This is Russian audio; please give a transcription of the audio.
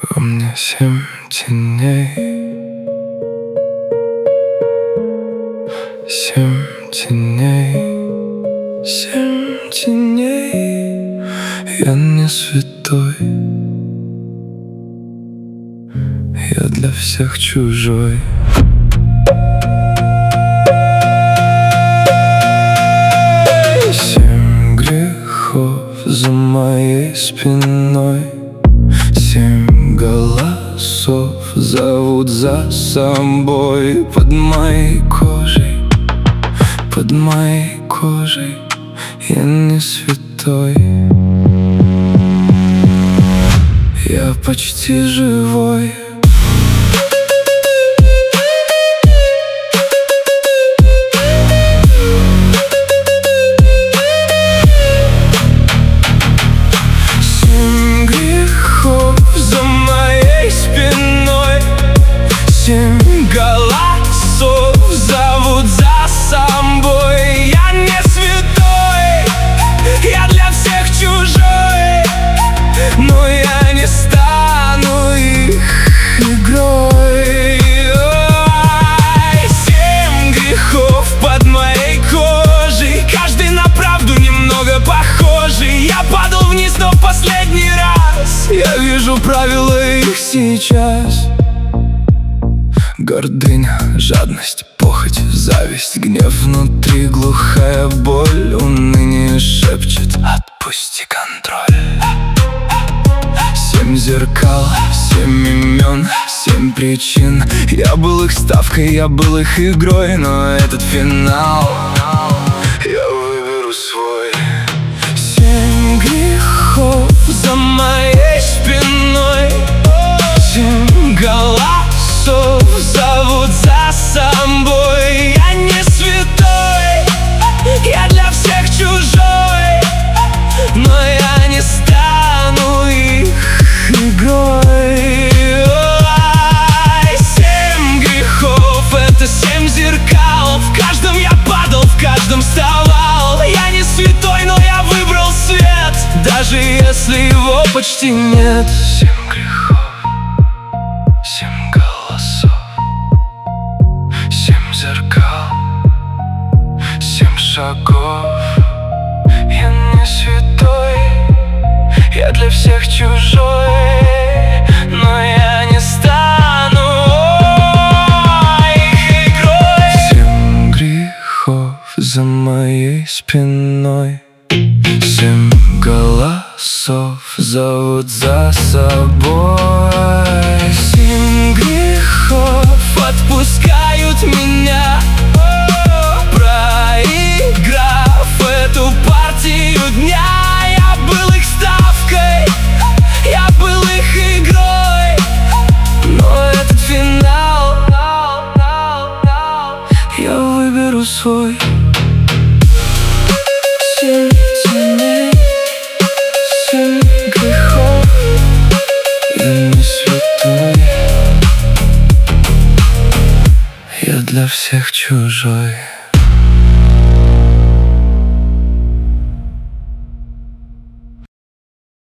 Во мне 7 теней, 7 теней, 7 теней. Я не святой, я для всех чужой. Семь грехов за моей спиной, 7 голосов зовут за собой. Под моей кожей, под моей кожей я не святой, я почти живой. Семь грехов за моей спиной, 7 голосов зовут за собой. Я не святой, я для всех чужой, но я не стану их игрой. 7 грехов под моей кожей, каждый на правду немного похожий. Я падал вниз, но в последний раз я вижу правила их сейчас. Гордыня, жадность, похоть, зависть, гнев внутри, глухая боль, уныние шепчет: отпусти контроль. 7 зеркал, 7 имен, 7 причин. Я был их ставкой, я был их игрой, но этот финал я выберу свой. 7 грехов за моей спиной, 7 голосов зовут за собой. Я не святой, я для всех чужой, но я не стану их игрой. 7 грехов — это 7 зеркал. В каждом я падал, в каждом вставал. Я не святой, но я выбрал свет, даже если его почти нет. 7 грехов, 7 голосов, 7 зеркал, 7 шагов. Я не святой, я для всех чужой, но я не стану их игрой. 7 грехов за моей спиной, 7 голосов зовут за собой. 7 грехов отпускают меня, проиграв эту партию дня. Я был их ставкой, я был их игрой, но этот финал я выберу свой. 7 теней, 7 грехов, я не святой, я для всех чужой.